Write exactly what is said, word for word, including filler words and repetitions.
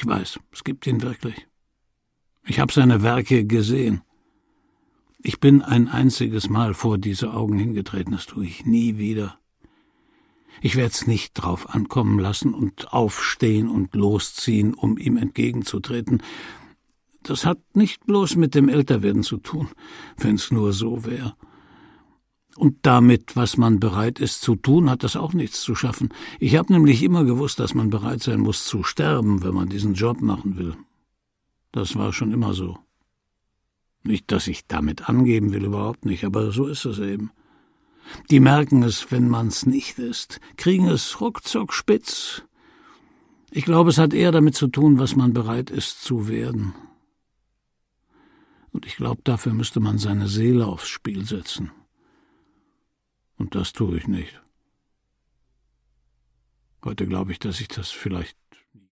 Ich weiß, es gibt ihn wirklich. Ich habe seine Werke gesehen. Ich bin ein einziges Mal vor diese Augen hingetreten, das tue ich nie wieder. Ich werde es nicht drauf ankommen lassen und aufstehen und losziehen, um ihm entgegenzutreten. Das hat nicht bloß mit dem Älterwerden zu tun, wenn's nur so wäre. Und damit, was man bereit ist zu tun, hat das auch nichts zu schaffen. Ich habe nämlich immer gewusst, dass man bereit sein muss zu sterben, wenn man diesen Job machen will. Das war schon immer so. Nicht, dass ich damit angeben will, überhaupt nicht, aber so ist es eben. Die merken es, wenn man's nicht ist, kriegen es ruckzuck spitz. Ich glaube, es hat eher damit zu tun, was man bereit ist zu werden. Und ich glaube, dafür müsste man seine Seele aufs Spiel setzen. Und das tue ich nicht. Heute glaube ich, dass ich das vielleicht